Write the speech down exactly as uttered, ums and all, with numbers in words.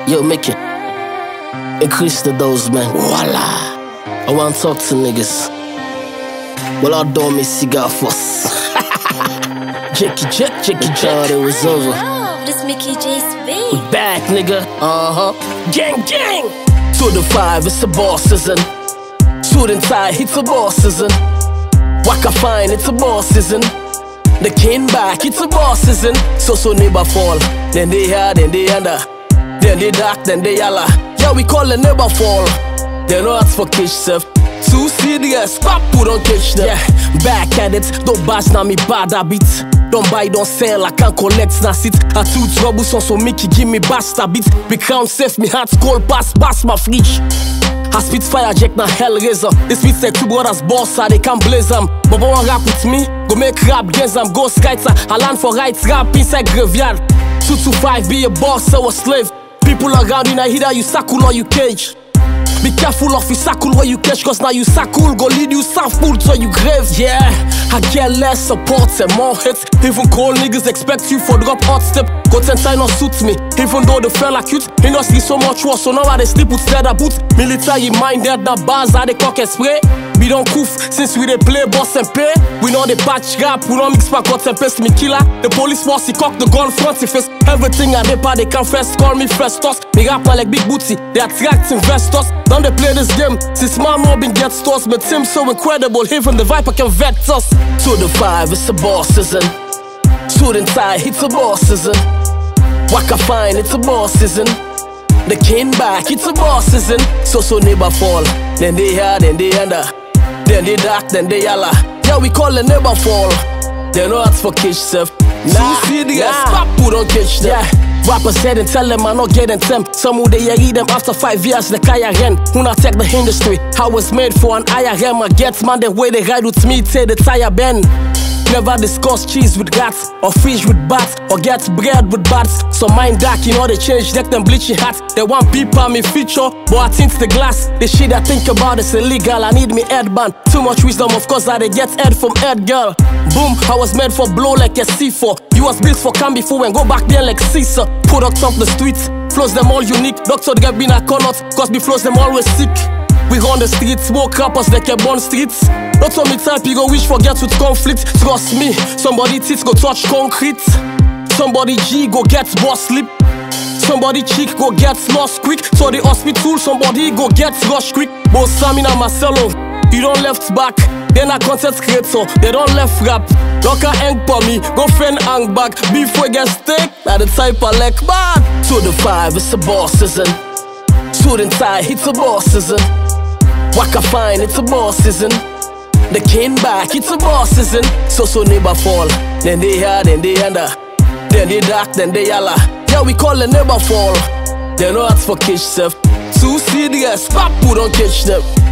Yo, make it. Increase the dose, man. Voila. I want to talk to niggas. Well, I don't miss cigar fuss. Jackie Jack, Jackie Jack, it was over. Oh, this Mickey J Speed. We back, nigga. Uh huh. Gang, gang. To the five, it's a boss season. Suit and tie, it's a boss season. Waka fine, it's a boss season. The king back, it's a boss season. So so neighbor fall, then they hard, then they under. Then they dark, then they yalla. Yeah, we call the neighbor fall. They know that's for kish self. Too serious, pop put on catch them. Yeah, back at it, don't bash na me bad habit. Don't buy, don't sell, I can't collect na sit. I too troublesome, so Mickey give me basta beat. Me crown safe, me heart cold pass, pass my fridge. I spit fire jack na hellraiser. This beat say two brothers boss, so they can blaze them. But one rap with me, go make rap games, I'm go skites. I land for rights, rap inside graveyard. Two to five, be a boss, so a slave. People around you, now either you sackle or you cage. Be careful of you sackle where you catch, cause now you sackle go lead you south pool to you grave. Yeah, I get less support and more hits. Even cold niggas expect you for drop hot step. Go ten sign or suit me, even though the fella cute. Industry so much worse, so now I they sleep with leather boots. Military minded, the bars are the cock and spray. We don't coof, since we they play boss and pay. We know they patch rap, we don't mix back cut and paste me killer. The police force, he cock the gun front, he face. Everything I did, they can first call me Festus. Me rap like big booty, they attract investors. Don't they play this game, since man Robin gets tossed. But Tim so incredible, even the Viper can vet us. To the five, it's a boss season. Suit and tie, it's a boss season. Waka fine, it's a boss season. The king back, it's a boss season. So so neighbor fall, then they hard, then they under. Then they dark, then they yalla. Yeah, we call the neighbor fall. They know that's for catch self. Nah, serious, nah. Pop put on catch them. Yeah. Rappers said and tell them I'm not getting them. Some who they read them after five years like I ran. Who not take the industry, I was made for an I R M. I get man the way they ride with me till the tire bend. Never discuss cheese with rats, or fish with bats, or get bread with bats. So mind dark, you know they change, deck them bleaching hats. They want people me feature, but I tint the glass. The shit I think about is illegal, I need me headband. Too much wisdom, of course, I they get head from head girl. Boom, I was made for blow like a C four. You was built for can before and go back there like Caesar. Products off the streets, flows them all unique. Doctor get been a cannot, cause me flows them always sick. We run the streets, smoke rappers like a born streets. Not so me type, you go wish forget with conflict. Trust me, somebody tits go touch concrete. Somebody G go get boss slip. Somebody chick go get lost quick. So the hospital, somebody go get rush quick. Both Samina Marcelo, you don't left back. Then I content creator, they don't left rap. Don't hang for me, go friend hang back. Before get steak, now the type I like bad. To the five, it's a boss season. Suit and tie, it's a boss season. Waka fine, it's a boss season. The king back, it's a boss season. So so neighbor fall, then they hard, then they under. Then they dark, then they yalla. Yeah, we call the neighbor fall. They know that's for catch self. Too serious, pop put on catch them.